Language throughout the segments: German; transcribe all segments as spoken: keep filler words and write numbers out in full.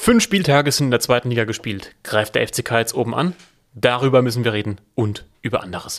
Fünf Spieltage sind in der zweiten Liga gespielt. Greift der F C K jetzt oben an? Darüber müssen wir reden und über anderes.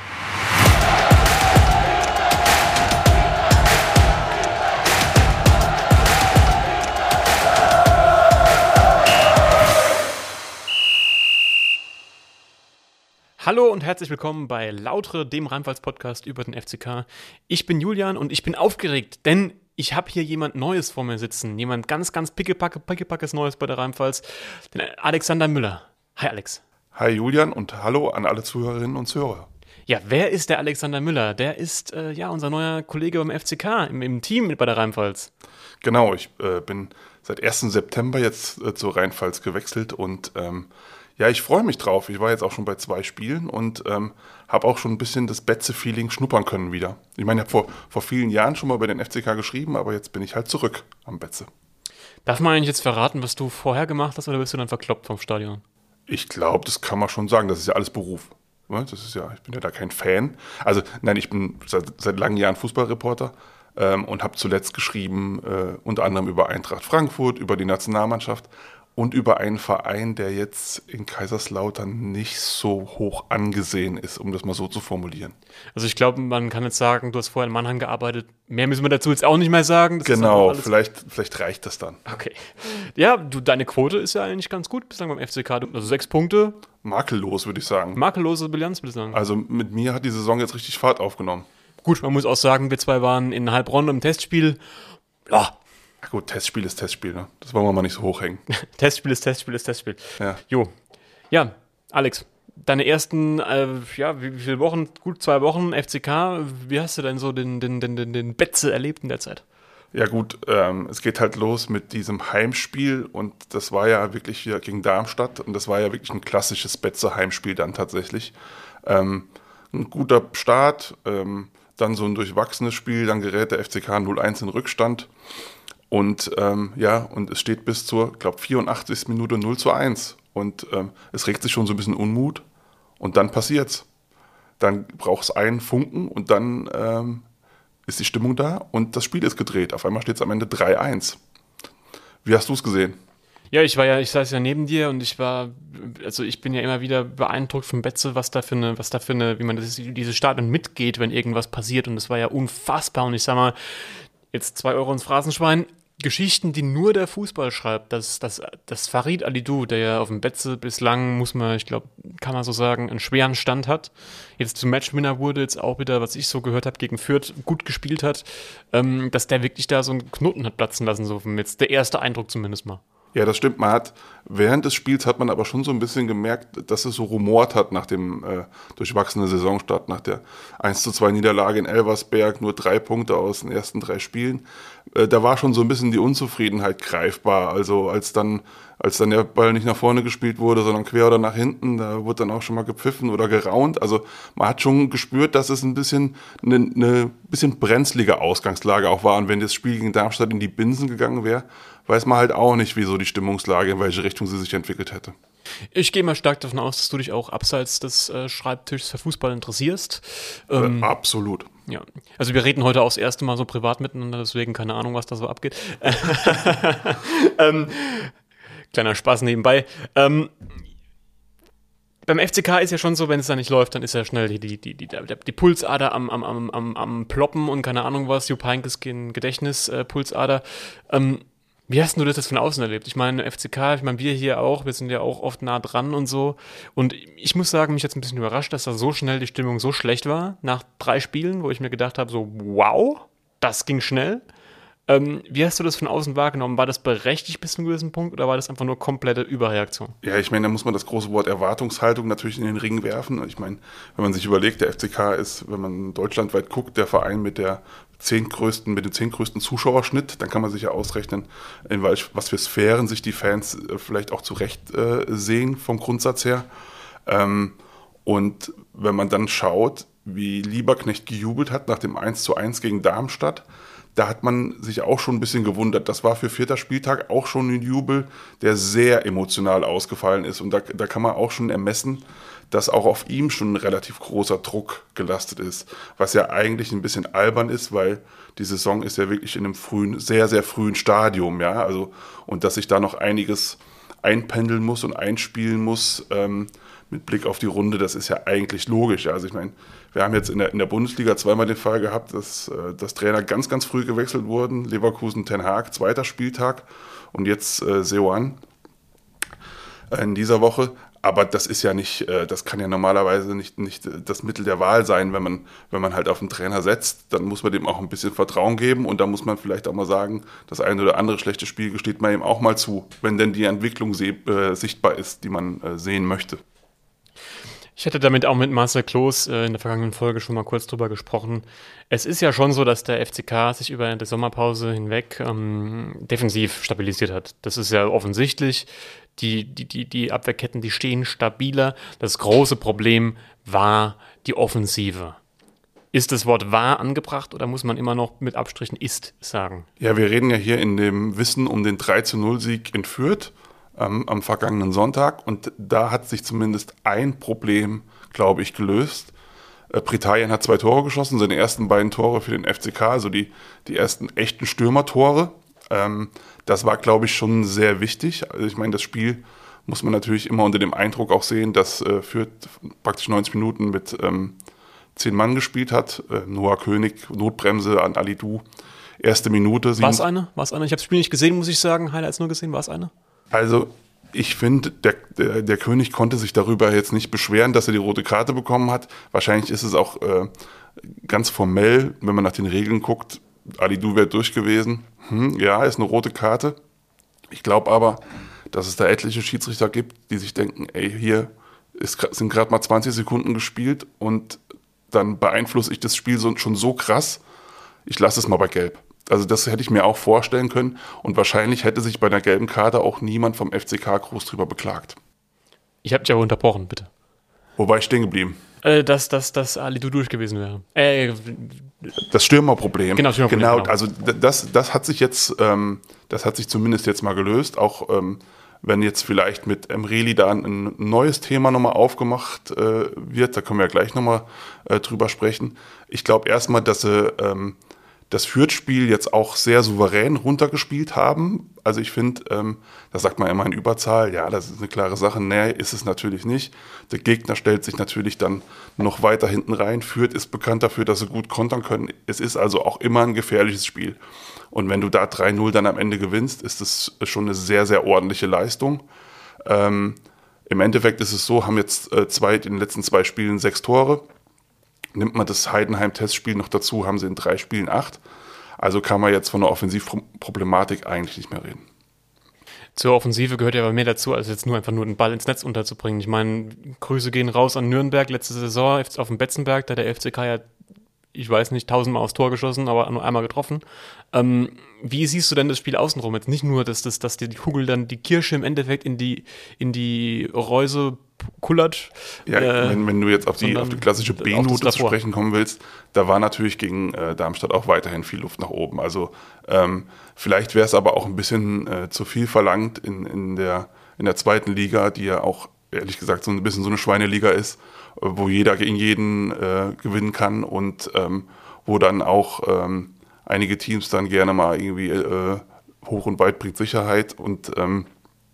Hallo und herzlich willkommen bei Lautre, dem Rheinpfalz-Podcast über den F C K. Ich bin Julian und ich bin aufgeregt, denn ich habe hier jemand Neues vor mir sitzen. Jemand ganz, ganz pickepacke, pickepackes Neues bei der Rheinpfalz. Den Alexander Müller. Hi Alex. Hi Julian und hallo an alle Zuhörerinnen und Zuhörer. Ja, wer ist der Alexander Müller? Der ist äh, ja unser neuer Kollege beim F C K, im, im Team bei der Rheinpfalz. Genau, ich äh, bin seit ersten September jetzt äh, zur Rheinpfalz gewechselt und ähm, ja, ich freue mich drauf. Ich war jetzt auch schon bei zwei Spielen und ähm, habe auch schon ein bisschen das Betze-Feeling schnuppern können wieder. Ich meine, ich habe vor, vor vielen Jahren schon mal bei den F C K geschrieben, aber jetzt bin ich halt zurück am Betze. Darf man eigentlich jetzt verraten, was du vorher gemacht hast, oder bist du dann verkloppt vom Stadion? Ich glaube, das kann man schon sagen. Das ist ja alles Beruf. Das ist ja, ich bin ja da kein Fan. Also nein, ich bin seit, seit langen Jahren Fußballreporter ähm, und habe zuletzt geschrieben, äh, unter anderem über Eintracht Frankfurt, über die Nationalmannschaft und über einen Verein, der jetzt in Kaiserslautern nicht so hoch angesehen ist, um das mal so zu formulieren. Also ich glaube, man kann jetzt sagen, du hast vorher in Mannheim gearbeitet. Mehr müssen wir dazu jetzt auch nicht mehr sagen. Das genau, vielleicht, vielleicht reicht das dann. Okay. Ja, du, deine Quote ist ja eigentlich ganz gut bislang beim F C K. Also sechs Punkte. Makellos, würde ich sagen. Makellose Bilanz, würde ich sagen. Also mit mir hat die Saison jetzt richtig Fahrt aufgenommen. Gut, man muss auch sagen, wir zwei waren in Heilbronn im Testspiel. Ja. Ach gut, Testspiel ist Testspiel, ne? Das wollen wir mal nicht so hochhängen. Testspiel ist Testspiel ist Testspiel. Ja. Jo. Ja, Alex, deine ersten, äh, ja, wie, wie viele Wochen, gut zwei Wochen F C K, wie hast du denn so den, den, den, den, den Betze erlebt in der Zeit? Ja gut, ähm, es geht halt los mit diesem Heimspiel und das war ja wirklich wieder gegen Darmstadt und das war ja wirklich ein klassisches Betze-Heimspiel dann tatsächlich. Ähm, ein guter Start, ähm, dann so ein durchwachsenes Spiel, dann gerät der F C K null eins in Rückstand. Und ähm, ja, und es steht bis zur, glaube vierundachtzigsten Minute null zu eins. Und ähm, es regt sich schon so ein bisschen Unmut. Und dann passiert's. Dann braucht es einen Funken und dann ähm, ist die Stimmung da und das Spiel ist gedreht. Auf einmal steht es am Ende drei eins. Wie hast du es gesehen? Ja, ich war ja, ich saß ja neben dir und ich war, also ich bin ja immer wieder beeindruckt von Betze, was da für eine, was da für eine, wie man das, diese Stadion mitgeht, wenn irgendwas passiert. Und das war ja unfassbar. Und ich sag mal, jetzt zwei Euro ins Phrasenschwein. Geschichten, die nur der Fußball schreibt, dass das, das Farid Alidou, der ja auf dem Betze bislang, muss man, ich glaube, kann man so sagen, einen schweren Stand hat, jetzt zum Matchwinner wurde, jetzt auch wieder, was ich so gehört habe, gegen Fürth gut gespielt hat, ähm, dass der wirklich da so einen Knoten hat platzen lassen, so jetzt der erste Eindruck zumindest mal. Ja, das stimmt. Man hat, während des Spiels hat man aber schon so ein bisschen gemerkt, dass es so rumort hat nach dem äh, durchwachsenen Saisonstart, nach der eins zu zwei Niederlage in Elversberg, nur drei Punkte aus den ersten drei Spielen. Äh, da war schon so ein bisschen die Unzufriedenheit greifbar. Also als dann, als dann der Ball nicht nach vorne gespielt wurde, sondern quer oder nach hinten, da wurde dann auch schon mal gepfiffen oder geraunt. Also man hat schon gespürt, dass es ein bisschen eine, eine bisschen brenzlige Ausgangslage auch war. Und wenn das Spiel gegen Darmstadt in die Binsen gegangen wäre, weiß man halt auch nicht, wie so die Stimmungslage, in welche Richtung sie sich entwickelt hätte. Ich gehe mal stark davon aus, dass du dich auch abseits des äh, Schreibtischs für Fußball interessierst. Ähm, äh, absolut. Ja, also wir reden heute auch das erste Mal so privat miteinander, deswegen keine Ahnung, was da so abgeht. ähm, kleiner Spaß nebenbei. Ähm, Beim F C K ist ja schon so, wenn es da nicht läuft, dann ist ja schnell die, die, die, die, die Pulsader am, am, am, am, am Ploppen und keine Ahnung was, Jupp Heynckes Gedächtnis-Pulsader. Äh, ähm, Wie hast du das jetzt von außen erlebt? Ich meine, F C K, ich meine, wir hier auch, wir sind ja auch oft nah dran und so. Und ich muss sagen, mich jetzt ein bisschen überrascht, dass da so schnell die Stimmung so schlecht war, nach drei Spielen, wo ich mir gedacht habe, so, wow, das ging schnell. Ähm, wie hast du das von außen wahrgenommen? War das berechtigt bis zu einem gewissen Punkt oder war das einfach nur komplette Überreaktion? Ja, ich meine, da muss man das große Wort Erwartungshaltung natürlich in den Ring werfen. Ich meine, wenn man sich überlegt, der F C K ist, wenn man deutschlandweit guckt, der Verein mit der zehn größten, mit dem zehn größten Zuschauerschnitt, dann kann man sich ja ausrechnen, in was für Sphären sich die Fans äh, vielleicht auch zurecht äh, sehen vom Grundsatz her. Ähm, und wenn man dann schaut, wie Lieberknecht gejubelt hat nach dem eins zu eins gegen Darmstadt. Da hat man sich auch schon ein bisschen gewundert. Das war für vierter Spieltag auch schon ein Jubel, der sehr emotional ausgefallen ist. Und da, da kann man auch schon ermessen, dass auch auf ihm schon ein relativ großer Druck gelastet ist. Was ja eigentlich ein bisschen albern ist, weil die Saison ist ja wirklich in einem frühen, sehr, sehr frühen Stadium. Ja? Also, und dass sich da noch einiges einpendeln muss und einspielen muss ähm, mit Blick auf die Runde, das ist ja eigentlich logisch. Ja? Also ich meine, wir haben jetzt in der, in der Bundesliga zweimal den Fall gehabt, dass, äh, dass Trainer ganz, ganz früh gewechselt wurden. Leverkusen, Ten Hag, zweiter Spieltag und jetzt äh, Seoane äh, in dieser Woche. Aber das ist ja nicht, äh, das kann ja normalerweise nicht, nicht das Mittel der Wahl sein, wenn man, wenn man halt auf einen Trainer setzt. Dann muss man dem auch ein bisschen Vertrauen geben und da muss man vielleicht auch mal sagen, das eine oder andere schlechte Spiel gesteht man ihm auch mal zu, wenn denn die Entwicklung seh, äh, sichtbar ist, die man äh, sehen möchte. Ich hatte damit auch mit Marcel Kloß äh, in der vergangenen Folge schon mal kurz drüber gesprochen. Es ist ja schon so, dass der F C K sich über die Sommerpause hinweg ähm, defensiv stabilisiert hat. Das ist ja offensichtlich. Die, die, die, die Abwehrketten, die stehen stabiler. Das große Problem war die Offensive. Ist das Wort war angebracht oder muss man immer noch mit Abstrichen ist sagen? Ja, wir reden ja hier in dem Wissen um den drei zu null Sieg in Fürth am, am vergangenen Sonntag und da hat sich zumindest ein Problem, glaube ich, gelöst. Äh, Britannien hat zwei Tore geschossen, seine ersten beiden Tore für den F C K, also die, die ersten echten Stürmertore. Ähm, das war, glaube ich, schon sehr wichtig. Also ich meine, das Spiel muss man natürlich immer unter dem Eindruck auch sehen, dass äh, Fürth praktisch neunzig Minuten mit ähm, zehn Mann gespielt hat. Äh, Noah König, Notbremse an Alidou, erste Minute. War es eine? War es eine? Ich habe das Spiel nicht gesehen, muss ich sagen. Highlights nur gesehen. War es eine? Also ich finde, der, der, der König konnte sich darüber jetzt nicht beschweren, dass er die rote Karte bekommen hat. Wahrscheinlich ist es auch äh, ganz formell, wenn man nach den Regeln guckt, Alidou wäre durch gewesen. Hm, ja, ist eine rote Karte. Ich glaube aber, dass es da etliche Schiedsrichter gibt, die sich denken, ey, hier ist, sind gerade mal zwanzig Sekunden gespielt und dann beeinflusse ich das Spiel so, schon so krass, ich lasse es mal bei Gelb. Also das hätte ich mir auch vorstellen können und wahrscheinlich hätte sich bei einer gelben Karte auch niemand vom F C K groß drüber beklagt. Ich habe dich aber unterbrochen, bitte. Wo war ich stehen geblieben? Äh, dass, dass, dass Alidou durch gewesen wäre. Äh, das Stürmerproblem. Genau, Stürmerproblem, genau, genau. Also das, das hat sich jetzt, ähm, das hat sich zumindest jetzt mal gelöst. Auch ähm, wenn jetzt vielleicht mit Emreli da ein neues Thema nochmal aufgemacht äh, wird, da können wir ja gleich nochmal äh, drüber sprechen. Ich glaube erstmal, dass sie ähm, das Fürth-Spiel jetzt auch sehr souverän runtergespielt haben. Also ich finde, ähm, da sagt man immer in Überzahl, ja, das ist eine klare Sache. Nee, ist es natürlich nicht. Der Gegner stellt sich natürlich dann noch weiter hinten rein. Fürth ist bekannt dafür, dass sie gut kontern können. Es ist also auch immer ein gefährliches Spiel. Und wenn du da drei null dann am Ende gewinnst, ist das schon eine sehr, sehr ordentliche Leistung. Ähm, im Endeffekt ist es so, haben jetzt äh, zwei, in den letzten zwei Spielen sechs Tore. Nimmt man das Heidenheim-Testspiel noch dazu, haben sie in drei Spielen acht. Also kann man jetzt von der Offensivproblematik eigentlich nicht mehr reden. Zur Offensive gehört ja aber mehr dazu, als jetzt nur einfach nur den Ball ins Netz unterzubringen. Ich meine, Grüße gehen raus an Nürnberg, letzte Saison auf dem Betzenberg, da der F C K ja, ich weiß nicht, tausendmal aufs Tor geschossen, aber nur einmal getroffen. Ähm, wie siehst du denn das Spiel außenrum? Jetzt nicht nur, dass, das, dass die Kugel dann die Kirsche im Endeffekt in die, in die Reuse kullert. Ja, äh, wenn, wenn du jetzt auf die, auf die klassische B-Note zu sprechen kommen willst, da war natürlich gegen äh, Darmstadt auch weiterhin viel Luft nach oben. Also ähm, vielleicht wäre es aber auch ein bisschen äh, zu viel verlangt in, in, der, in der zweiten Liga, die ja auch ehrlich gesagt so ein bisschen so eine Schweineliga ist, wo jeder gegen jeden äh, gewinnen kann und ähm, wo dann auch ähm, einige Teams dann gerne mal irgendwie äh, hoch und weit bringt Sicherheit und ähm,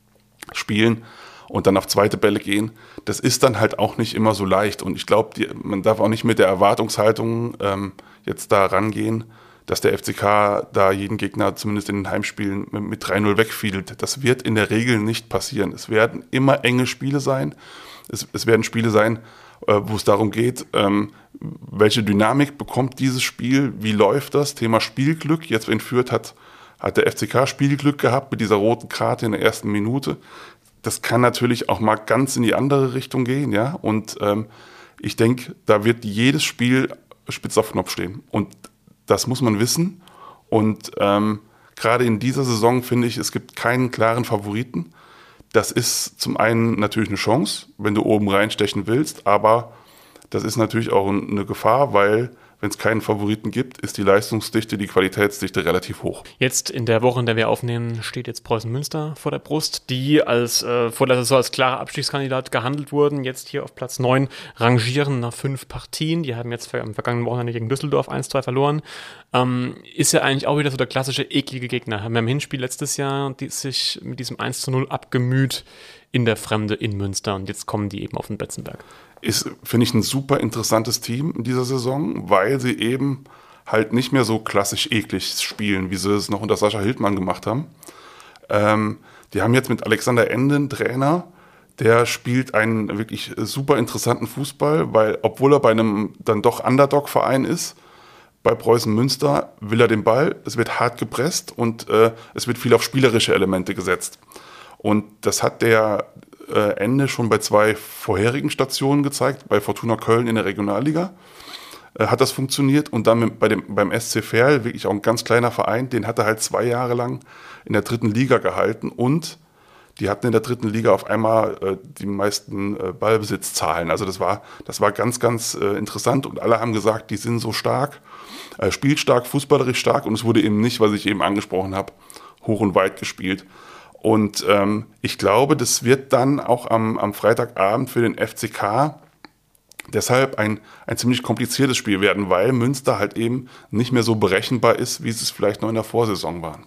spielen und dann auf zweite Bälle gehen. Das ist dann halt auch nicht immer so leicht und ich glaube, man darf auch nicht mit der Erwartungshaltung ähm, jetzt da rangehen, dass der F C K da jeden Gegner zumindest in den Heimspielen mit drei null wegfiedelt. Das wird in der Regel nicht passieren. Es werden immer enge Spiele sein. Es, es werden Spiele sein, äh, wo es darum geht, ähm, welche Dynamik bekommt dieses Spiel, wie läuft das? Thema Spielglück. Jetzt in Fürth hat, hat der F C K Spielglück gehabt mit dieser roten Karte in der ersten Minute. Das kann natürlich auch mal ganz in die andere Richtung gehen, ja. Und ähm, ich denke, da wird jedes Spiel spitz auf Knopf stehen. Und das muss man wissen. Und ähm, gerade in dieser Saison finde ich, es gibt keinen klaren Favoriten. Das ist zum einen natürlich eine Chance, wenn du oben reinstechen willst, aber Das ist natürlich auch eine Gefahr, weil wenn es keinen Favoriten gibt, ist die Leistungsdichte, die Qualitätsdichte relativ hoch. Jetzt in der Woche, in der wir aufnehmen, steht jetzt Preußen Münster vor der Brust, die als äh, vor der Saison als klarer Abstiegskandidat gehandelt wurden, jetzt hier auf Platz neun rangieren nach fünf Partien. Die haben jetzt am vergangenen Wochenende gegen Düsseldorf eins zwei verloren. Ähm, ist ja eigentlich auch wieder so der klassische eklige Gegner. Haben wir im Hinspiel letztes Jahr die sich mit diesem eins zu null abgemüht in der Fremde in Münster und jetzt kommen die eben auf den Betzenberg. Ist, finde ich, ein super interessantes Team in dieser Saison, weil sie eben halt nicht mehr so klassisch eklig spielen, wie sie es noch unter Sascha Hildmann gemacht haben. Ähm, die haben jetzt mit Alexander Ende einen Trainer, der spielt einen wirklich super interessanten Fußball, weil obwohl er bei einem dann doch Underdog-Verein ist, bei Preußen Münster will er den Ball, es wird hart gepresst und äh, es wird viel auf spielerische Elemente gesetzt. Und das hat der äh, Ende schon bei zwei vorherigen Stationen gezeigt, bei Fortuna Köln in der Regionalliga äh, hat das funktioniert und dann mit, bei dem, beim S C Verl, wirklich auch ein ganz kleiner Verein, den hat er halt zwei Jahre lang in der dritten Liga gehalten und die hatten in der dritten Liga auf einmal äh, die meisten äh, Ballbesitzzahlen. Also das war, das war ganz, ganz äh, interessant und alle haben gesagt, die sind so stark, äh, spielstark, fußballerisch stark und es wurde eben nicht, was ich eben angesprochen habe, hoch und weit gespielt. Und ähm, ich glaube, das wird dann auch am, am Freitagabend für den F C K deshalb ein, ein ziemlich kompliziertes Spiel werden, weil Münster halt eben nicht mehr so berechenbar ist, wie es vielleicht noch in der Vorsaison war.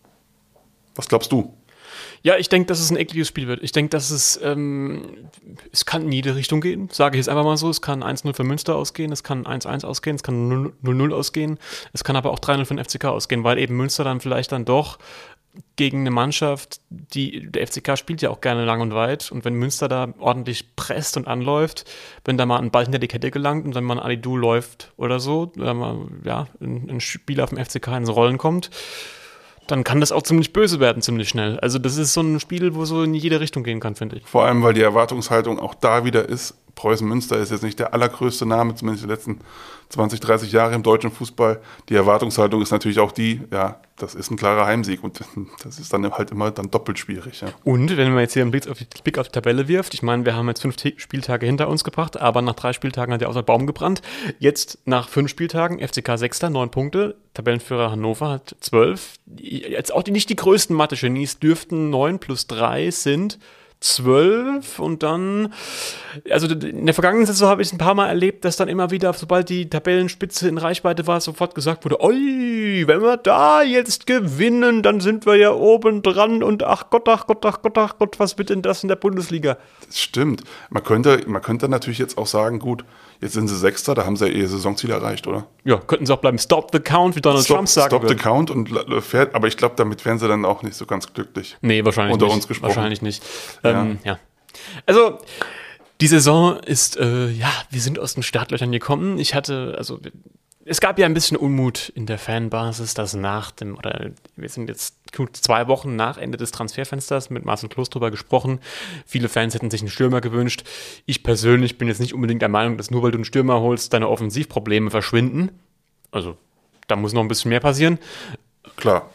Was glaubst du? Ja, ich denke, dass es ein ekliges Spiel wird. Ich denke, dass es, ähm, es kann in jede Richtung gehen, sage ich jetzt einfach mal so. Es kann eins null für Münster ausgehen, es kann eins eins ausgehen, es kann null null ausgehen, es kann aber auch drei null für den F C K ausgehen, weil eben Münster dann vielleicht dann doch gegen eine Mannschaft, die, der F C K spielt ja auch gerne lang und weit und wenn Münster da ordentlich presst und anläuft, wenn da mal ein Ball hinter die Kette gelangt und dann mal ein Alidu läuft oder so, oder mal, ja, ein, ein Spieler vom F C K ins Rollen kommt, dann kann das auch ziemlich böse werden, ziemlich schnell. Also das ist so ein Spiel, wo so in jede Richtung gehen kann, finde ich. Vor allem, weil die Erwartungshaltung auch da wieder ist, Preußen Münster ist jetzt nicht der allergrößte Name, zumindest die letzten zwanzig, dreißig Jahre im deutschen Fußball. Die Erwartungshaltung ist natürlich auch die, ja, das ist ein klarer Heimsieg und das ist dann halt immer dann doppelt schwierig. Ja. Und wenn man jetzt hier einen Blick auf die, Blick auf die Tabelle wirft, ich meine, wir haben jetzt fünf Spieltage hinter uns gebracht, aber nach drei Spieltagen hat ja auch der Baum gebrannt. Jetzt nach fünf Spieltagen, F C K Sechster, neun Punkte, Tabellenführer Hannover hat zwölf. Jetzt auch die, nicht die größten Mathe-Genies dürften neun plus drei sind zwölf und dann, also in der vergangenen Saison habe ich es ein paar Mal erlebt, dass dann immer wieder, sobald die Tabellenspitze in Reichweite war, sofort gesagt wurde, oi, wenn wir da jetzt gewinnen, dann sind wir ja oben dran und ach Gott, ach Gott, ach Gott, ach Gott, was wird denn das in der Bundesliga? Das stimmt. Man könnte, man könnte natürlich jetzt auch sagen, gut, jetzt sind sie Sechster, da haben sie ja ihr Saisonziel erreicht, oder? Ja, könnten sie auch bleiben. Stop the count, wie Donald Stop, Trump sagen Stop würde. the count, und fährt, aber ich glaube, damit wären sie dann auch nicht so ganz glücklich. Nee, wahrscheinlich unter nicht. uns gesprochen. Wahrscheinlich nicht. Ähm, ja. ja. Also, die Saison ist, äh, ja, wir sind aus den Startlöchern gekommen. Ich hatte, also, es gab ja ein bisschen Unmut in der Fanbasis, dass nach dem, oder wir sind jetzt gut zwei Wochen nach Ende des Transferfensters mit Marcel Kloß drüber gesprochen. Viele Fans hätten sich einen Stürmer gewünscht. Ich persönlich bin jetzt nicht unbedingt der Meinung, dass nur weil du einen Stürmer holst, deine Offensivprobleme verschwinden. Also, da muss noch ein bisschen mehr passieren. Klar.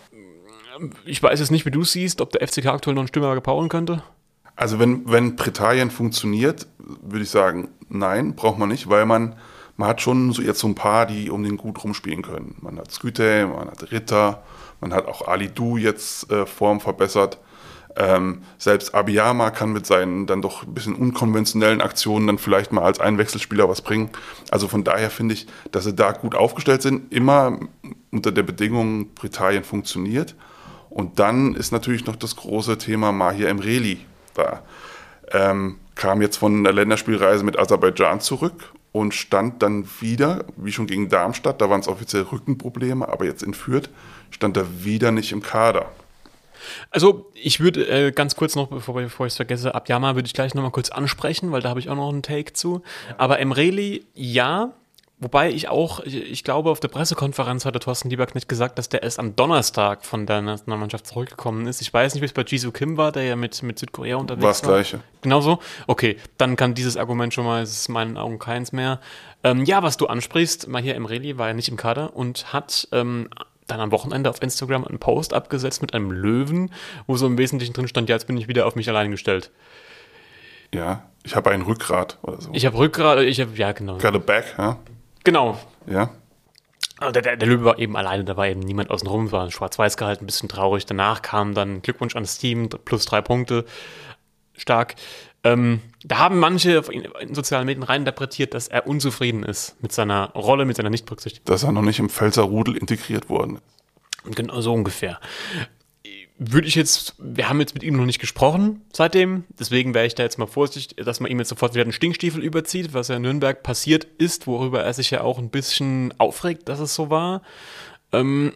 Ich weiß jetzt nicht, wie du es siehst, ob der F C K aktuell noch einen Stürmer gebrauchen könnte. Also wenn, wenn Pretarien funktioniert, würde ich sagen, nein, braucht man nicht, weil man, man hat schon so jetzt so ein paar, die um den gut rumspielen können. Man hat Sküte, man hat Ritter, man hat auch Alidu jetzt äh, Form verbessert. Ähm, selbst Abiyama kann mit seinen dann doch ein bisschen unkonventionellen Aktionen dann vielleicht mal als Einwechselspieler was bringen. Also von daher finde ich, dass sie da gut aufgestellt sind, immer unter der Bedingung, Pretarien funktioniert. Und dann ist natürlich noch das große Thema Mahir Emreli. Da ähm, kam jetzt von der Länderspielreise mit Aserbaidschan zurück und stand dann wieder, wie schon gegen Darmstadt, da waren es offiziell Rückenprobleme, aber jetzt in Fürth stand er wieder nicht im Kader. Also ich würde äh, ganz kurz noch, bevor, bevor ich es vergesse, Abiyama würde ich gleich nochmal kurz ansprechen, weil da habe ich auch noch einen Take zu. Aber Emreli, ja, wobei ich auch, ich, ich glaube, auf der Pressekonferenz hatte Thorsten Lieberknecht gesagt, dass der erst am Donnerstag von der Nationalmannschaft zurückgekommen ist. Ich weiß nicht, wie es bei Jisoo Kim war, der ja mit, mit Südkorea unterwegs war. War das Gleiche. Genau so? Okay, dann kann dieses Argument schon mal, es ist in meinen Augen keins mehr. Ähm, ja, was du ansprichst, Mahir Emreli war ja nicht im Kader und hat ähm, dann am Wochenende auf Instagram einen Post abgesetzt mit einem Löwen, wo so im Wesentlichen drin stand, ja, jetzt bin ich wieder auf mich allein gestellt. Ja, Ich habe ein Rückgrat oder so. Ich habe Rückgrat, ich habe, ja genau. Got a back, ja? Genau. Ja. Also der, der, der Löwe war eben alleine, da war eben niemand außenrum, war schwarz-weiß gehalten, ein bisschen traurig. Danach kam dann Glückwunsch ans Team, plus drei Punkte, stark. Ähm, da haben manche in, in sozialen Medien reininterpretiert, dass er unzufrieden ist mit seiner Rolle, mit seiner Nichtberücksichtigung. Dass er noch nicht im Pfälzer Rudel integriert worden ist. Genau so ungefähr. Würde ich jetzt, wir haben jetzt mit ihm noch nicht gesprochen seitdem, deswegen wäre ich da jetzt mal vorsichtig, dass man ihm jetzt sofort wieder den Stinkstiefel überzieht, was ja in Nürnberg passiert ist, worüber er sich ja auch ein bisschen aufregt, dass es so war. Ähm,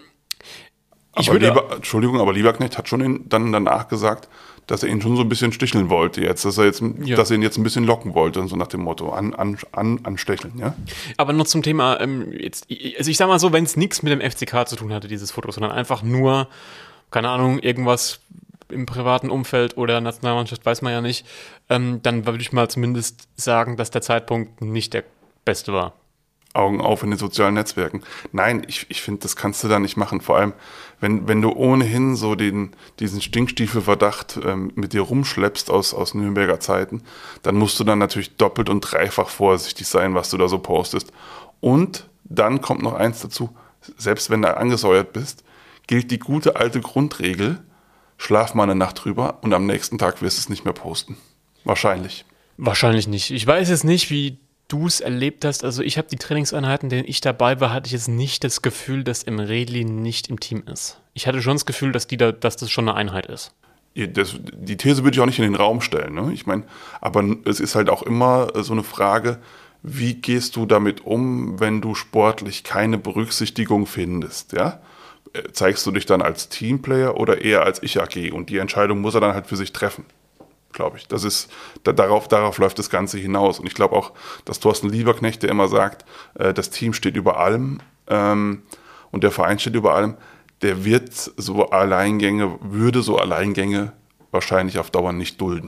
ich aber würde, Lieber, Entschuldigung, aber Lieberknecht hat schon in, dann danach gesagt, dass er ihn schon so ein bisschen sticheln wollte jetzt, dass er jetzt, ja. dass er ihn jetzt ein bisschen locken wollte, so nach dem Motto, an, an, an, anstecheln, ja. Aber noch zum Thema, ähm, jetzt, also ich sag mal so, wenn es nichts mit dem F C K zu tun hatte, dieses Foto, sondern einfach nur, keine Ahnung, irgendwas im privaten Umfeld oder Nationalmannschaft, weiß man ja nicht, ähm, dann würde ich mal zumindest sagen, dass der Zeitpunkt nicht der beste war. Augen auf in den sozialen Netzwerken. Nein, ich, ich finde, das kannst du da nicht machen. Vor allem, wenn, wenn du ohnehin so den, diesen Stinkstiefelverdacht ähm, mit dir rumschleppst aus, aus Nürnberger Zeiten, dann musst du dann natürlich doppelt und dreifach vorsichtig sein, was du da so postest. Und dann kommt noch eins dazu, selbst wenn du angesäuert bist, gilt die gute alte Grundregel, schlaf mal eine Nacht drüber und am nächsten Tag wirst du es nicht mehr posten. Wahrscheinlich. Wahrscheinlich nicht. Ich weiß jetzt nicht, wie du es erlebt hast. Also ich habe die Trainingseinheiten, in denen ich dabei war, hatte ich jetzt nicht das Gefühl, dass Emreli nicht im Team ist. Ich hatte schon das Gefühl, dass, die da, dass das schon eine Einheit ist. Das, die These würde ich auch nicht in den Raum stellen. Ne? Ich meine, aber es ist halt auch immer so eine Frage, wie gehst du damit um, wenn du sportlich keine Berücksichtigung findest, ja? Zeigst du dich dann als Teamplayer oder eher als Ich-A G? Und die Entscheidung muss er dann halt für sich treffen, glaube ich. Das ist, da, darauf, darauf läuft das Ganze hinaus. Und ich glaube auch, dass Thorsten Lieberknecht, der immer sagt, äh, das Team steht über allem ähm, und der Verein steht über allem, der wird so Alleingänge, würde so Alleingänge wahrscheinlich auf Dauer nicht dulden.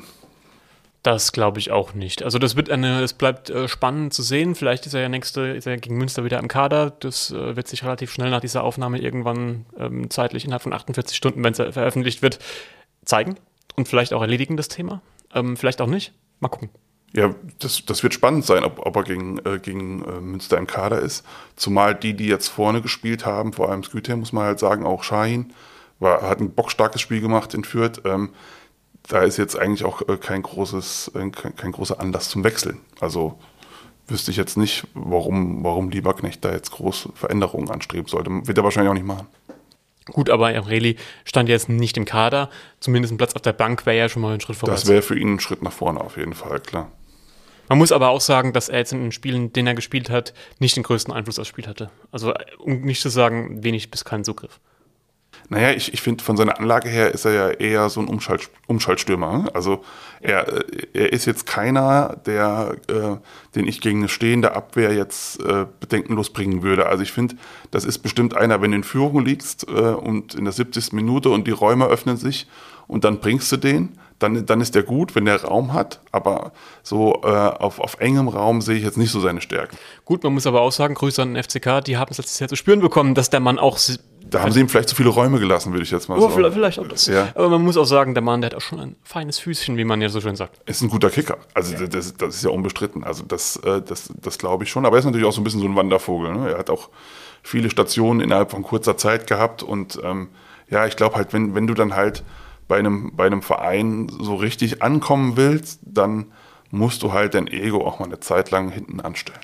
Das glaube ich auch nicht. Also das wird eine, es bleibt äh, spannend zu sehen. Vielleicht ist er ja nächste, ist er gegen Münster wieder im Kader. Das äh, wird sich relativ schnell nach dieser Aufnahme irgendwann ähm, zeitlich innerhalb von achtundvierzig Stunden, wenn es veröffentlicht wird, zeigen und vielleicht auch erledigen das Thema. Ähm, vielleicht auch nicht. Mal gucken. Ja, das, das wird spannend sein, ob, ob er gegen, äh, gegen äh, Münster im Kader ist. Zumal die, die jetzt vorne gespielt haben, vor allem Sküter, muss man halt sagen, auch Şahin, war, hat ein bockstarkes Spiel gemacht in Fürth. Ähm, Da ist jetzt eigentlich auch kein, großes, kein, kein großer Anlass zum Wechseln. Also wüsste ich jetzt nicht, warum, warum Lieberknecht da jetzt große Veränderungen anstreben sollte. Wird er wahrscheinlich auch nicht machen. Gut, aber Emreli stand jetzt nicht im Kader. Zumindest ein Platz auf der Bank wäre ja schon mal ein Schritt voraus. Das wäre für ihn ein Schritt nach vorne auf jeden Fall, klar. Man muss aber auch sagen, dass er jetzt in den Spielen, in denen er gespielt hat, nicht den größten Einfluss aufs Spiel hatte. Also um nicht zu sagen, wenig bis keinen Zugriff. Naja, ich, ich finde, von seiner Anlage her ist er ja eher so ein Umschalt, Umschaltstürmer. Also er, er ist jetzt keiner, der, äh, den ich gegen eine stehende Abwehr jetzt äh, bedenkenlos bringen würde. Also ich finde, das ist bestimmt einer, wenn du in Führung liegst äh, und in der siebzigsten Minute und die Räume öffnen sich und dann bringst du den, dann, dann ist der gut, wenn der Raum hat. Aber so äh, auf, auf engem Raum sehe ich jetzt nicht so seine Stärken. Gut, man muss aber auch sagen, Grüße an den F C K, die haben es letztes Jahr zu spüren bekommen, dass der Mann auch... Da haben sie ihm vielleicht zu viele Räume gelassen, würde ich jetzt mal oh, sagen. Vielleicht auch das. Ja. Aber man muss auch sagen, der Mann, der hat auch schon ein feines Füßchen, wie man ja so schön sagt. Ist ein guter Kicker. Also ja. das, das ist ja unbestritten. Also das, das, das glaube ich schon. Aber er ist natürlich auch so ein bisschen so ein Wandervogel. Ne? Er hat auch viele Stationen innerhalb von kurzer Zeit gehabt. Und ähm, ja, ich glaube halt, wenn, wenn du dann halt bei einem, bei einem Verein so richtig ankommen willst, dann musst du halt dein Ego auch mal eine Zeit lang hinten anstellen.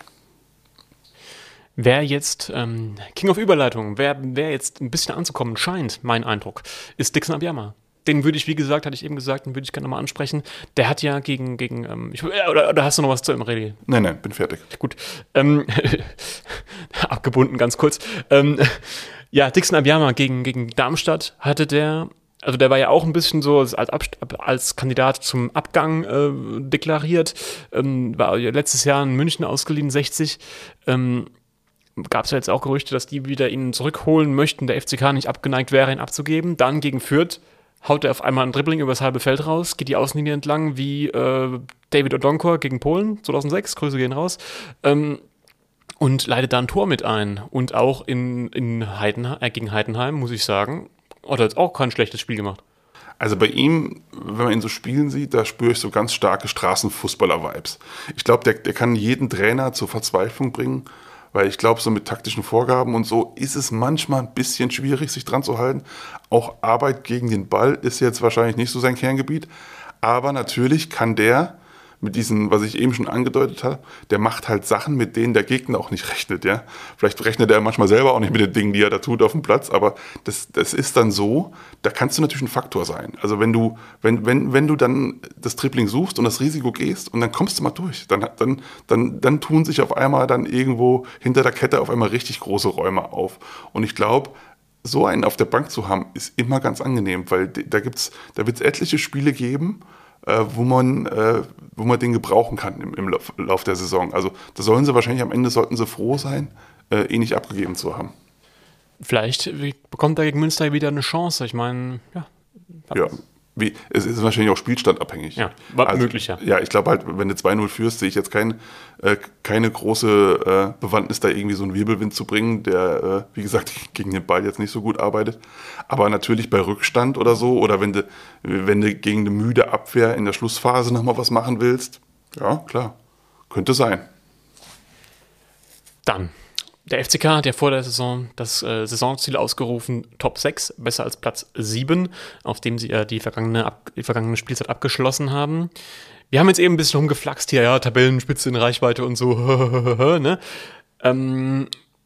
Wer jetzt, ähm, King of Überleitung, wer, wer jetzt ein bisschen anzukommen scheint, mein Eindruck, ist Dixon Abiyama. Den würde ich, wie gesagt, hatte ich eben gesagt, den würde ich gerne nochmal ansprechen. Der hat ja gegen, gegen ähm, ich, oder, oder hast du noch was zu Emreli? Nein, nein, bin fertig. Gut, ähm, abgebunden ganz kurz. Ähm, ja, Dixon Abiyama gegen, gegen Darmstadt hatte der, also der war ja auch ein bisschen so als, als Kandidat zum Abgang äh, deklariert, ähm, war letztes Jahr in München ausgeliehen, sechzig, ähm, gab es ja jetzt auch Gerüchte, dass die wieder ihn zurückholen möchten, der F C K nicht abgeneigt wäre, ihn abzugeben. Dann gegen Fürth haut er auf einmal ein Dribbling übers halbe Feld raus, geht die Außenlinie entlang wie äh, David Odonkor gegen Polen zweitausendsechs, Grüße gehen raus, ähm, und leitet da ein Tor mit ein. Und auch in, in Heidenheim, äh, gegen Heidenheim, muss ich sagen, hat er jetzt auch kein schlechtes Spiel gemacht. Also bei ihm, wenn man ihn so spielen sieht, da spüre ich so ganz starke Straßenfußballer-Vibes. Ich glaube, der, der kann jeden Trainer zur Verzweiflung bringen, weil ich glaube, so mit taktischen Vorgaben und so ist es manchmal ein bisschen schwierig, sich dran zu halten. Auch Arbeit gegen den Ball ist jetzt wahrscheinlich nicht so sein Kerngebiet. Aber natürlich kann der mit diesen, was ich eben schon angedeutet habe, der macht halt Sachen, mit denen der Gegner auch nicht rechnet, ja. Vielleicht rechnet er manchmal selber auch nicht mit den Dingen, die er da tut auf dem Platz, aber das, das ist dann so, da kannst du natürlich ein Faktor sein. Also wenn du, wenn, wenn, wenn du dann das Dribbling suchst und das Risiko gehst und dann kommst du mal durch, dann, dann, dann, dann tun sich auf einmal dann irgendwo hinter der Kette auf einmal richtig große Räume auf. Und ich glaube, so einen auf der Bank zu haben, ist immer ganz angenehm, weil da gibt's, da wird es etliche Spiele geben, Äh, wo man, äh, wo man den gebrauchen kann im, im Lauf, Lauf der Saison. Also da sollen sie wahrscheinlich am Ende, sollten sie froh sein, äh, ihn nicht abgegeben zu haben. Vielleicht bekommt er gegen Münster wieder eine Chance. Ich meine, ja. Ja, wie, es ist wahrscheinlich auch spielstandabhängig. Ja, war also, möglich, ja. Ja, ich glaube halt, wenn du zwei null führst, sehe ich jetzt kein, äh, keine große äh, Bewandtnis, da irgendwie so einen Wirbelwind zu bringen, der, äh, wie gesagt, gegen den Ball jetzt nicht so gut arbeitet. Aber natürlich bei Rückstand oder so, oder wenn du, wenn du gegen eine müde Abwehr in der Schlussphase nochmal was machen willst, ja, klar, könnte sein. Dann, der F C K hat ja vor der Saison das äh, Saisonziel ausgerufen, Top sechs, besser als Platz sieben, auf dem sie äh, die, vergangene ab, die vergangene Spielzeit abgeschlossen haben. Wir haben jetzt eben ein bisschen rumgeflaxt hier, ja, Tabellenspitze in Reichweite und so, ne? Ähm,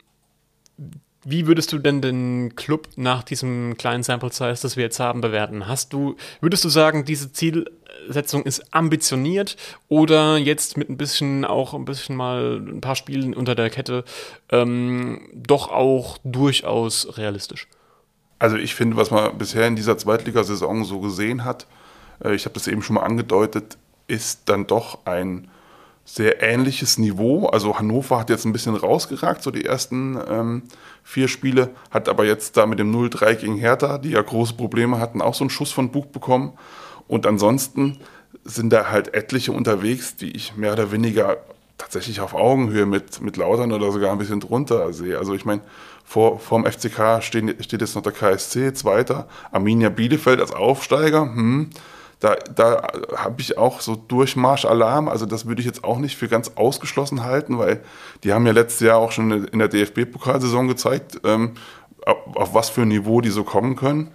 wie würdest du denn den Club nach diesem kleinen Sample Size, das wir jetzt haben, bewerten? Hast du, würdest du sagen, diese Zielsetzung ist ambitioniert oder jetzt mit ein bisschen, auch ein bisschen mal ein paar Spielen unter der Kette, ähm, doch auch durchaus realistisch? Also ich finde, was man bisher in dieser Zweitligasaison so gesehen hat, äh, ich habe das eben schon mal angedeutet, ist dann doch ein sehr ähnliches Niveau. Also Hannover hat jetzt ein bisschen rausgeragt, so die ersten ähm, vier Spiele, hat aber jetzt da mit dem null drei gegen Hertha, die ja große Probleme hatten, auch so einen Schuss von Bug bekommen. Und ansonsten sind da halt etliche unterwegs, die ich mehr oder weniger tatsächlich auf Augenhöhe mit, mit Lautern oder sogar ein bisschen drunter sehe. Also ich meine, vor vorm F C K steht, steht jetzt noch der K S C, Zweiter, Arminia Bielefeld als Aufsteiger, hm. Da, da habe ich auch so Durchmarschalarm, also das würde ich jetzt auch nicht für ganz ausgeschlossen halten, weil die haben ja letztes Jahr auch schon in der D F B-Pokalsaison gezeigt, ähm, auf, auf was für ein Niveau die so kommen können.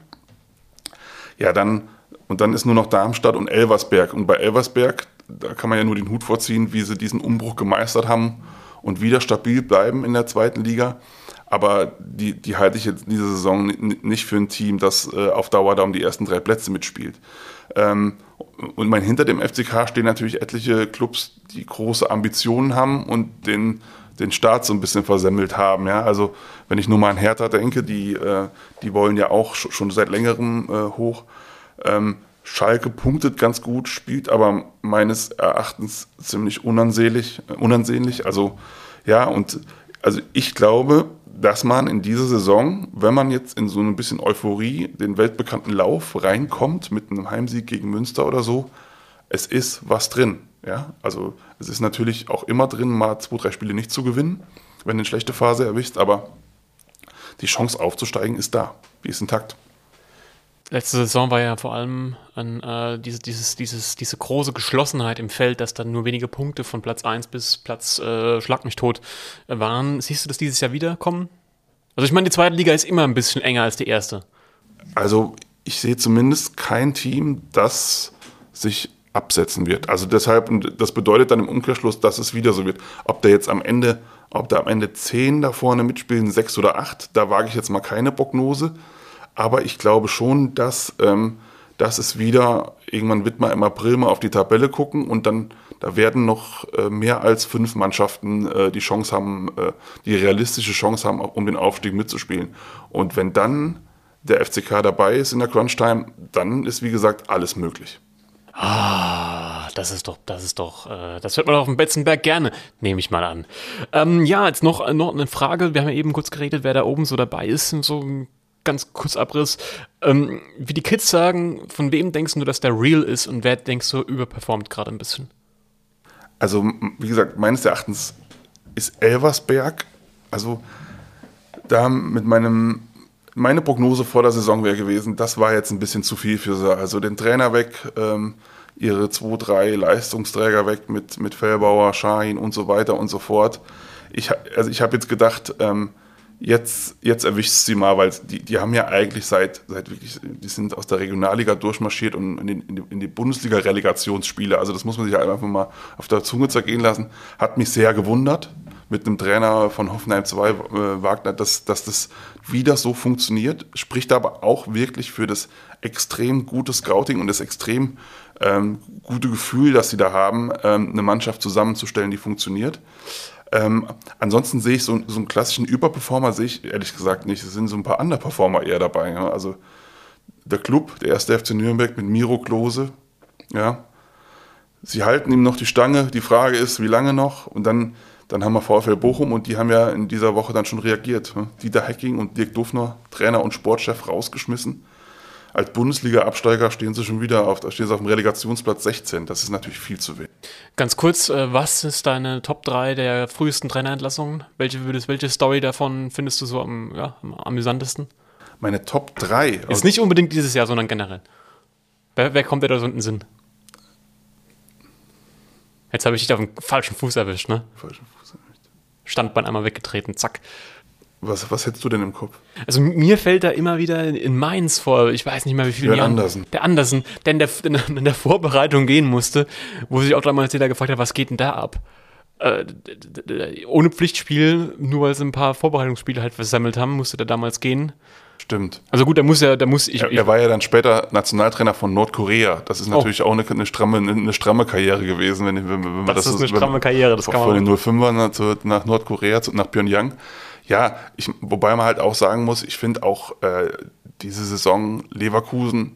Ja, dann, und dann ist nur noch Darmstadt und Elversberg. Und bei Elversberg, da kann man ja nur den Hut vorziehen, wie sie diesen Umbruch gemeistert haben und wieder stabil bleiben in der zweiten Liga. Aber die, die halte ich jetzt in dieser Saison nicht für ein Team, das äh, auf Dauer da um die ersten drei Plätze mitspielt. Ähm, und mein, hinter dem F C K stehen natürlich etliche Clubs, die große Ambitionen haben und den, den Start so ein bisschen versemmelt haben. Ja? Also wenn ich nur mal an Hertha denke, die, äh, die wollen ja auch sch- schon seit längerem äh, hoch. Ähm, Schalke punktet ganz gut, spielt aber meines Erachtens ziemlich unansehnlich. Äh, unansehnlich. Also ja, und also ich glaube, dass man in diese Saison, wenn man jetzt in so ein bisschen Euphorie, den weltbekannten Lauf reinkommt, mit einem Heimsieg gegen Münster oder so, es ist was drin. Ja? Also es ist natürlich auch immer drin, mal zwei, drei Spiele nicht zu gewinnen, wenn du eine schlechte Phase erwischt, aber die Chance aufzusteigen ist da, die ist intakt. Letzte Saison war ja vor allem an, äh, diese, dieses, dieses, diese große Geschlossenheit im Feld, dass dann nur wenige Punkte von Platz eins bis Platz äh, Schlag mich tot waren. Siehst du das dieses Jahr wieder kommen? Also ich meine, die zweite Liga ist immer ein bisschen enger als die erste. Also ich sehe zumindest kein Team, das sich absetzen wird. Also deshalb, und das bedeutet dann im Umkehrschluss, dass es wieder so wird. Ob da jetzt am Ende, ob da am Ende zehn da vorne mitspielen, sechs oder acht, da wage ich jetzt mal keine Prognose. Aber ich glaube schon, dass, ähm, dass es wieder, irgendwann wird man im April mal auf die Tabelle gucken und dann da werden noch äh, mehr als fünf Mannschaften äh, die Chance haben, äh, die realistische Chance haben, um den Aufstieg mitzuspielen. Und wenn dann der F C K dabei ist in der Crunch-Time, dann ist, wie gesagt, alles möglich. Ah, das ist doch, das ist doch, äh, das hört man auf dem Betzenberg gerne, nehme ich mal an. Ähm, ja, jetzt noch, noch eine Frage, wir haben ja eben kurz geredet, wer da oben so dabei ist, so ein ganz kurz Abriss. Ähm, wie die Kids sagen, von wem denkst du, dass der real ist und wer denkst du überperformt gerade ein bisschen? Also, wie gesagt, meines Erachtens ist Elversberg, also da mit meinem meine Prognose vor der Saison wäre gewesen, das war jetzt ein bisschen zu viel für sie. Also den Trainer weg, ähm, ihre zwei, drei Leistungsträger weg mit, mit Fellbauer, Şahin und so weiter und so fort. Ich, also ich habe jetzt gedacht, ähm, jetzt, jetzt erwischt sie mal, weil die, die haben ja eigentlich seit, seit wirklich, die sind aus der Regionalliga durchmarschiert und in, den, in die, in die Bundesliga-Relegationsspiele, also das muss man sich halt einfach mal auf der Zunge zergehen lassen, hat mich sehr gewundert mit einem Trainer von Hoffenheim zwei, äh, Wagner, dass, dass das wieder so funktioniert, spricht aber auch wirklich für das extrem gute Scouting und das extrem ähm, gute Gefühl, das sie da haben, ähm, eine Mannschaft zusammenzustellen, die funktioniert. Ähm, ansonsten sehe ich so, so einen klassischen Überperformer, sehe ich ehrlich gesagt nicht. Es sind so ein paar Underperformer eher dabei. Ja? Also der Club, der erste F C Nürnberg mit Miro Klose, ja, sie halten ihm noch die Stange. Die Frage ist, wie lange noch? Und dann Dann haben wir VfL Bochum und die haben ja in dieser Woche dann schon reagiert. Dieter Hecking und Dirk Dufner, Trainer und Sportchef, rausgeschmissen. Als Bundesliga-Absteiger stehen sie schon wieder auf, da stehen sie auf dem Relegationsplatz sechzehn. Das ist natürlich viel zu wenig. Ganz kurz, was ist deine Top drei der frühesten Trainerentlassungen? Welche, würdest, welche Story davon findest du so am, ja, am amüsantesten? Meine Top drei? Ist nicht unbedingt dieses Jahr, sondern generell. Wer, wer kommt dir da so in den Sinn? Jetzt habe ich dich auf den falschen Fuß erwischt, ne? Falschen Fuß erwischt. Standbein einmal weggetreten, zack. Was, was hättest du denn im Kopf? Also mir fällt da immer wieder in Mainz vor, ich weiß nicht mehr wie viele Jahren. Andersen. Der Andersen, der in der, in der Vorbereitung gehen musste, wo sich auch damals jeder gefragt hat, was geht denn da ab? Äh, ohne Pflichtspiel, nur weil sie ein paar Vorbereitungsspiele halt versammelt haben, musste der damals gehen. Stimmt. Also gut, da muss ja, da muss ich. Er, er war ja dann später Nationaltrainer von Nordkorea. Das ist natürlich oh. auch eine, eine, stramme, eine stramme Karriere gewesen, wenn, wenn, wenn man das, das ist eine stramme wenn, Karriere, das kann man. Von den null fünfer nach, nach Nordkorea, nach Pyongyang. Ja, ich, wobei man halt auch sagen muss, ich finde auch äh, diese Saison Leverkusen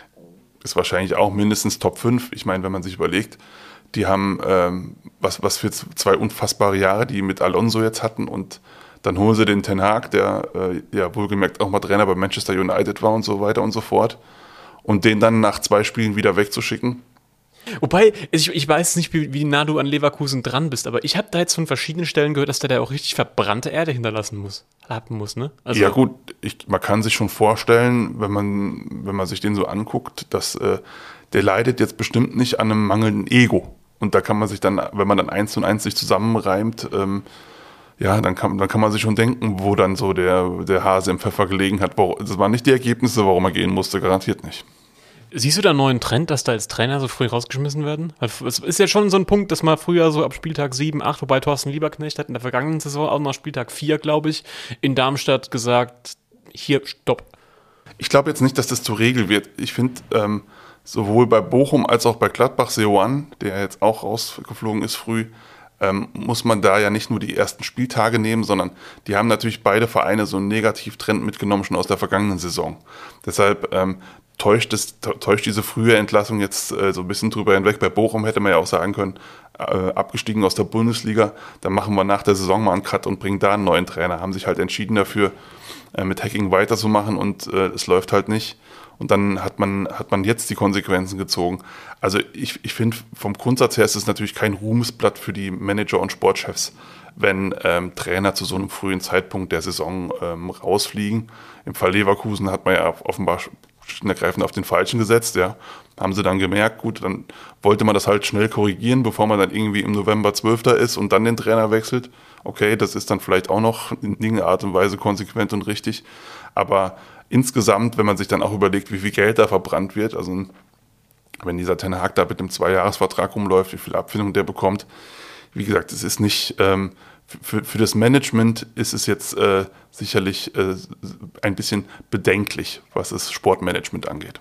ist wahrscheinlich auch mindestens Top fünf. Ich meine, wenn man sich überlegt, die haben ähm, was, was für zwei unfassbare Jahre, die mit Alonso jetzt hatten, und dann holen sie den Ten Hag, der äh, ja wohlgemerkt auch mal Trainer bei Manchester United war und so weiter und so fort, und den dann nach zwei Spielen wieder wegzuschicken. Wobei, ich, ich weiß nicht, wie, wie nah du an Leverkusen dran bist, aber ich habe da jetzt von verschiedenen Stellen gehört, dass der da auch richtig verbrannte Erde hinterlassen muss, haben muss, ne? Also ja gut, ich, man kann sich schon vorstellen, wenn man, wenn man sich den so anguckt, dass äh, der leidet jetzt bestimmt nicht an einem mangelnden Ego. Und da kann man sich dann, wenn man dann eins und eins sich zusammenreimt, ähm, ja, dann kann, dann kann man sich schon denken, wo dann so der, der Hase im Pfeffer gelegen hat. Das waren nicht die Ergebnisse, warum er gehen musste, garantiert nicht. Siehst du da einen neuen Trend, dass da als Trainer so früh rausgeschmissen werden? Es ist ja schon so ein Punkt, dass man früher so ab Spieltag sieben, acht, wobei Thorsten Lieberknecht hat in der vergangenen Saison auch nach Spieltag vier, glaube ich, in Darmstadt gesagt, hier, stopp. Ich glaube jetzt nicht, dass das zur Regel wird. Ich finde, ähm, sowohl bei Bochum als auch bei Gladbach, Seoane, der jetzt auch rausgeflogen ist früh, ähm, muss man da ja nicht nur die ersten Spieltage nehmen, sondern die haben natürlich beide Vereine so einen Negativtrend mitgenommen, schon aus der vergangenen Saison. Deshalb ähm, täuscht, es, täuscht diese frühe Entlassung jetzt äh, so ein bisschen drüber hinweg. Bei Bochum hätte man ja auch sagen können, äh, abgestiegen aus der Bundesliga, dann machen wir nach der Saison mal einen Cut und bringen da einen neuen Trainer. Haben sich halt entschieden dafür, äh, mit Hacking weiterzumachen, und äh, es läuft halt nicht. Und dann hat man, hat man jetzt die Konsequenzen gezogen. Also ich, ich finde, vom Grundsatz her ist es natürlich kein Ruhmesblatt für die Manager und Sportchefs, wenn ähm, Trainer zu so einem frühen Zeitpunkt der Saison ähm, rausfliegen. Im Fall Leverkusen hat man ja offenbar schlicht und ergreifend auf den Falschen gesetzt. Ja. Haben sie dann gemerkt, gut, dann wollte man das halt schnell korrigieren, bevor man dann irgendwie im November Zwölfter ist und dann den Trainer wechselt. Okay, das ist dann vielleicht auch noch in irgendeiner Art und Weise konsequent und richtig. Aber insgesamt, wenn man sich dann auch überlegt, wie viel Geld da verbrannt wird, also wenn dieser Ten Hag da mit einem Zweijahresvertrag rumläuft, wie viel Abfindung der bekommt, wie gesagt, es ist nicht, ähm, für, für das Management ist es jetzt äh, sicherlich äh, ein bisschen bedenklich, was das Sportmanagement angeht.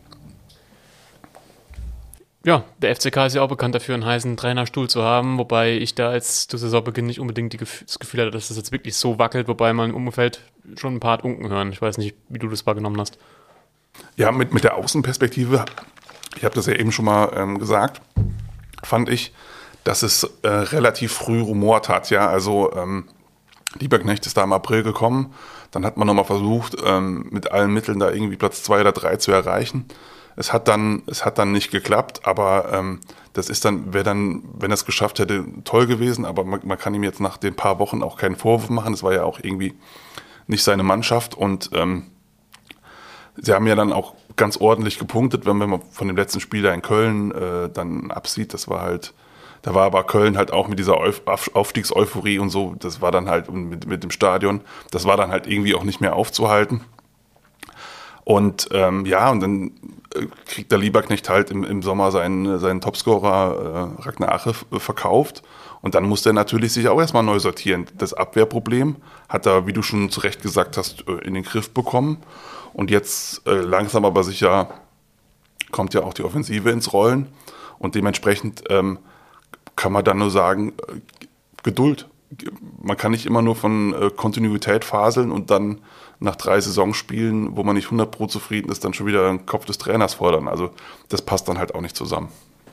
Ja, der F C K ist ja auch bekannt dafür, einen heißen Trainerstuhl zu haben, wobei ich da jetzt zu Saisonbeginn nicht unbedingt die Gef- das Gefühl hatte, dass das jetzt wirklich so wackelt, wobei man im Umfeld schon ein paar hat unken hören. Ich weiß nicht, wie du das wahrgenommen hast. Ja, mit, mit der Außenperspektive, ich habe das ja eben schon mal ähm, gesagt, fand ich, dass es äh, relativ früh rumort hat. Ja, also ähm, Lieberknecht ist da im April gekommen, dann hat man nochmal versucht, ähm, mit allen Mitteln da irgendwie Platz zwei oder drei zu erreichen. Es hat dann, es hat dann nicht geklappt, aber ähm, das ist dann, wäre dann, wenn er es geschafft hätte, toll gewesen. Aber man, man kann ihm jetzt nach den paar Wochen auch keinen Vorwurf machen. Es war ja auch irgendwie nicht seine Mannschaft und ähm, sie haben ja dann auch ganz ordentlich gepunktet, wenn man von dem letzten Spiel da in Köln äh, dann absieht. Das war halt, da war aber Köln halt auch mit dieser Auf- Aufstiegseuphorie und so, das war dann halt mit, mit dem Stadion, das war dann halt irgendwie auch nicht mehr aufzuhalten. Und ähm, ja, und dann äh, kriegt der Lieberknecht halt im, im Sommer seinen, seinen Topscorer äh, Ragnar Ache f- verkauft. Und dann muss der natürlich sich auch erstmal neu sortieren. Das Abwehrproblem hat er, wie du schon zu Recht gesagt hast, äh, in den Griff bekommen. Und jetzt äh, langsam aber sicher kommt ja auch die Offensive ins Rollen. Und dementsprechend ähm, kann man dann nur sagen, äh, Geduld. Man kann nicht immer nur von äh, Kontinuität faseln und dann nach drei Saisonspielen, wo man nicht hundert Prozent zufrieden ist, dann schon wieder den Kopf des Trainers fordern. Also das passt dann halt auch nicht zusammen.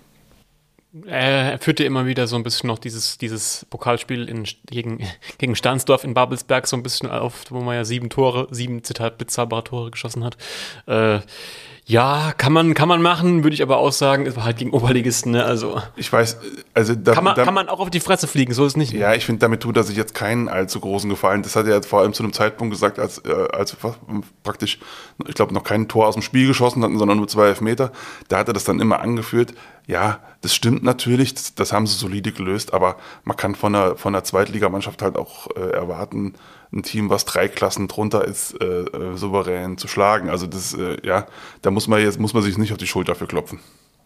Er führte immer wieder so ein bisschen noch dieses, dieses Pokalspiel in, gegen, gegen Stahnsdorf in Babelsberg so ein bisschen auf, wo man ja sieben Tore, sieben Zitat bezahlbare Tore geschossen hat. Äh, ja, kann man, kann man machen, würde ich aber auch sagen, es war halt gegen Oberligisten, ne? Also Ich weiß, also da, kann man, da, kann man auch auf die Fresse fliegen, so ist es nicht. Ja, ich finde, damit tut er sich jetzt keinen allzu großen Gefallen. Das hat er jetzt vor allem zu einem Zeitpunkt gesagt, als, äh, als wir praktisch, ich glaube, noch kein Tor aus dem Spiel geschossen hatten, sondern nur zwei Elfmeter. Da hat er das dann immer angeführt. Ja, das stimmt natürlich, das, das haben sie solide gelöst, aber man kann von einer, von einer Zweitligamannschaft halt auch äh, erwarten, ein Team, was drei Klassen drunter ist, äh, äh, souverän zu schlagen. Also das, äh, ja, da muss man jetzt muss man sich nicht auf die Schulter für klopfen.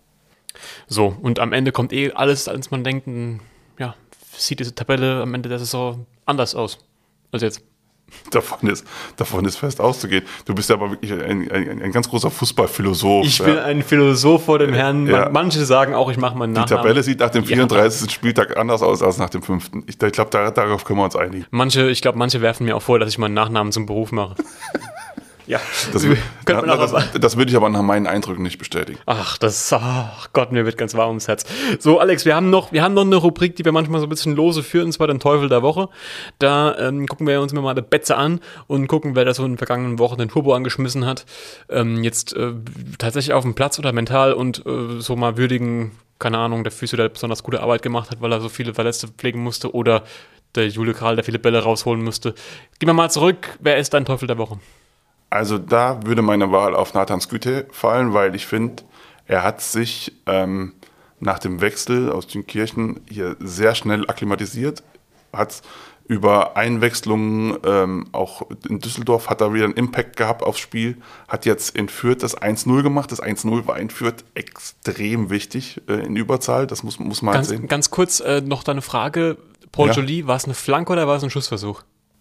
So, und am Ende kommt eh alles, als man denkt, m, ja, sieht diese Tabelle am Ende der Saison anders aus als jetzt. Davon ist, davon ist fest auszugehen. Du bist ja aber wirklich ein, ein, ein ganz großer Fußballphilosoph. Ich bin ja. ein Philosoph vor dem Herrn. Ja. Manche sagen auch, ich mache meinen Die Nachnamen. Tabelle sieht nach dem Ja. vierunddreißigsten Spieltag anders aus als nach dem fünften. Ich, ich glaube, da, darauf können wir uns einigen. Manche, ich glaube, manche werfen mir auch vor, dass ich meinen Nachnamen zum Beruf mache. Ja, Das, Könnte man na, auch das, das würde ich aber nach meinen Eindrücken nicht bestätigen. Ach, das, ach Gott, mir wird ganz warm ums Herz. So, Alex, wir haben noch, wir haben noch eine Rubrik, die wir manchmal so ein bisschen lose führen, und zwar den Teufel der Woche. Da ähm, gucken wir uns mal eine Betze an und gucken, wer da so in den vergangenen Wochen den Turbo angeschmissen hat. Ähm, jetzt äh, tatsächlich auf dem Platz oder mental und äh, so mal würdigen, keine Ahnung, der Physio, der besonders gute Arbeit gemacht hat, weil er so viele Verletzte pflegen musste, oder der Jule Kral, der viele Bälle rausholen musste. Gehen wir mal zurück. Wer ist dein Teufel der Woche? Also da würde meine Wahl auf Nathan Skytte fallen, weil ich finde, er hat sich ähm, nach dem Wechsel aus den Kirchen hier sehr schnell akklimatisiert, hat über Einwechslungen, ähm, auch in Düsseldorf hat er wieder einen Impact gehabt aufs Spiel, hat jetzt in Fürth das eins null gemacht, das eins null war in Fürth extrem wichtig äh, in Überzahl, das muss, muss man Ganz, halt sehen. ganz kurz äh, noch deine Frage, Paul Ja. Joly, war es eine Flanke oder war es ein Schussversuch?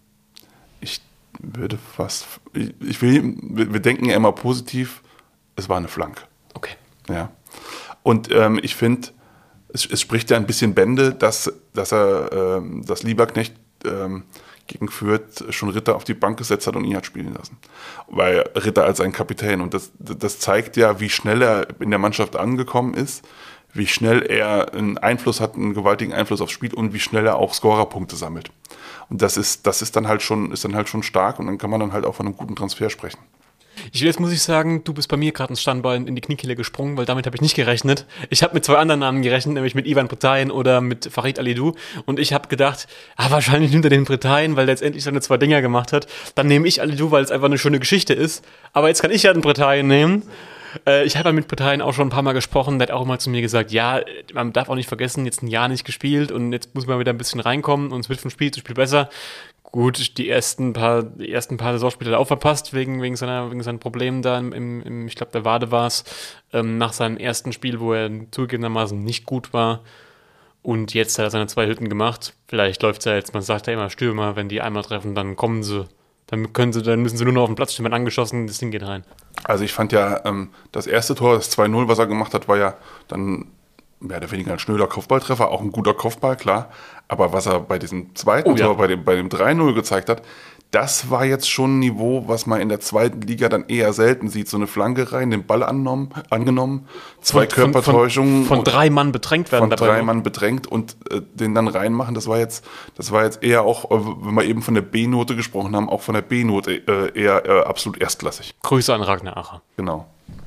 Ich würde fast, ich, ich will, wir denken ja immer positiv, es war eine Flanke. Okay. Ja. Und ähm, ich finde, es, es spricht ja ein bisschen Bände, dass, dass er, ähm, dass Lieberknecht ähm, gegen Fürth schon Ritter auf die Bank gesetzt hat und ihn hat spielen lassen. Weil Ritter als ein Kapitän, und das, das zeigt ja, wie schnell er in der Mannschaft angekommen ist, wie schnell er einen Einfluss hat, einen gewaltigen Einfluss aufs Spiel und wie schnell er auch Scorerpunkte sammelt. Und das ist, das ist dann halt schon, ist dann halt schon stark, und dann kann man dann halt auch von einem guten Transfer sprechen. Ich, jetzt muss ich sagen, du bist bei mir gerade ins Standbein in die Kniekehle gesprungen, weil damit habe ich nicht gerechnet. Ich habe mit zwei anderen Namen gerechnet, nämlich mit Ivan Bretagne oder mit Farid Alidou. Und ich habe gedacht, ah, wahrscheinlich nimmt er den Bretagne, weil der jetzt endlich seine zwei Dinger gemacht hat. Dann nehme ich Alidou, weil es einfach eine schöne Geschichte ist. Aber jetzt kann ich ja den Bretagne nehmen. Äh, ich habe ja mit Bretagne auch schon ein paar Mal gesprochen. Der hat auch immer zu mir gesagt, ja, man darf auch nicht vergessen, jetzt ein Jahr nicht gespielt und jetzt muss man wieder ein bisschen reinkommen und es wird von Spiel zu Spiel besser. Gut, die ersten paar, die ersten paar Saisonspiele hat er auch verpasst, wegen, wegen, seiner, wegen seinen Problemen da im, im ich glaube, der Wade war es, ähm, nach seinem ersten Spiel, wo er zugegebenermaßen nicht gut war. Und jetzt hat er seine zwei Hütten gemacht. Vielleicht läuft es ja jetzt, man sagt ja immer, Stürmer, wenn die einmal treffen, dann kommen sie. Dann können sie, dann müssen sie nur noch auf den Platz stehen, wenn angeschossen, das Ding geht rein. Also ich fand ja, ähm, das erste Tor, das zwei null, was er gemacht hat, war ja dann mehr oder weniger ein schnöder Kopfballtreffer, auch ein guter Kopfball, klar. Aber was er bei diesem zweiten Oh, ja. Tor, bei dem, bei dem drei null gezeigt hat, das war jetzt schon ein Niveau, was man in der zweiten Liga dann eher selten sieht. So eine Flanke rein, den Ball angenommen, angenommen zwei Von- Körpertäuschungen. Von, von drei Mann bedrängt werden von dabei. drei noch. Mann bedrängt und äh, den dann reinmachen, das war jetzt, das war jetzt eher auch, äh, wenn wir eben von der B-Note gesprochen haben, auch von der B-Note äh, eher äh, absolut erstklassig. Grüße an Ragnar Acher. Genau.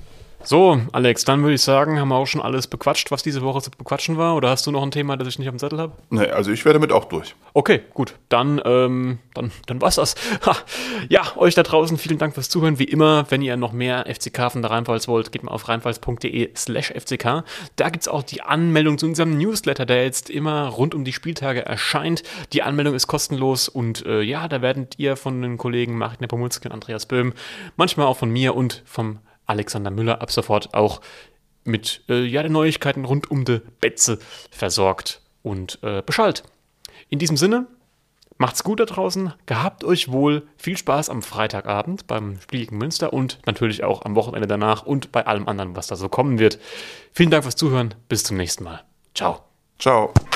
So, Alex, dann würde ich sagen, haben wir auch schon alles bequatscht, was diese Woche zu bequatschen war. Oder hast du noch ein Thema, das ich nicht auf dem Zettel habe? Nee, also ich werde damit auch durch. Okay, gut. Dann, ähm, dann, dann war's das. Ha. Ja, euch da draußen vielen Dank fürs Zuhören. Wie immer, wenn ihr noch mehr F C K von der Rheinpfalz wollt, geht mal auf rheinpfalz.de slash fck. Da gibt's auch die Anmeldung zu unserem Newsletter, der jetzt immer rund um die Spieltage erscheint. Die Anmeldung ist kostenlos und äh, ja, da werdet ihr von den Kollegen Marek Nepomulski und Andreas Böhm, manchmal auch von mir und vom Alexander Müller ab sofort auch mit äh, ja, den Neuigkeiten rund um die Betze versorgt und äh, Bescheid. In diesem Sinne, macht's gut da draußen, gehabt euch wohl, viel Spaß am Freitagabend beim Spiel gegen Münster und natürlich auch am Wochenende danach und bei allem anderen, was da so kommen wird. Vielen Dank fürs Zuhören, bis zum nächsten Mal. Ciao. Ciao.